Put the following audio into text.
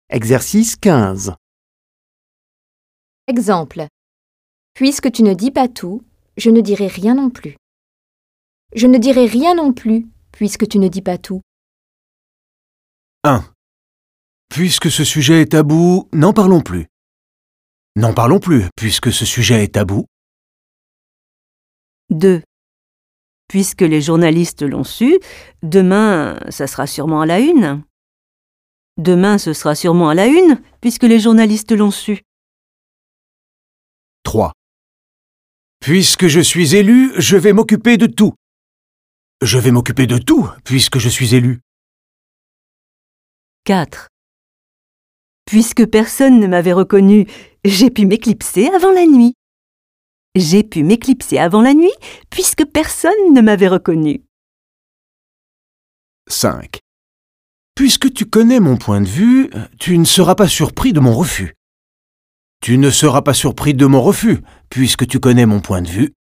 Exercice 15. Exemple. Puisque tu ne dis pas tout, je ne dirai rien non plus. Je ne dirai rien non plus, puisque tu ne dis pas tout. 1. Puisque ce sujet est tabou, n'en parlons plus. N'en parlons plus, puisque ce sujet est tabou. 2. Puisque les journalistes l'ont su, demain, ça sera sûrement à la une. Demain, ce sera sûrement à la une, puisque les journalistes l'ont su. 3. Puisque je suis élu, je vais m'occuper de tout. Je vais m'occuper de tout, puisque je suis élu. 4. Puisque personne ne m'avait reconnu, j'ai pu m'éclipser avant la nuit. J'ai pu m'éclipser avant la nuit, puisque personne ne m'avait reconnu. 5. Puisque tu connais mon point de vue, tu ne seras pas surpris de mon refus. Tu ne seras pas surpris de mon refus, puisque tu connais mon point de vue.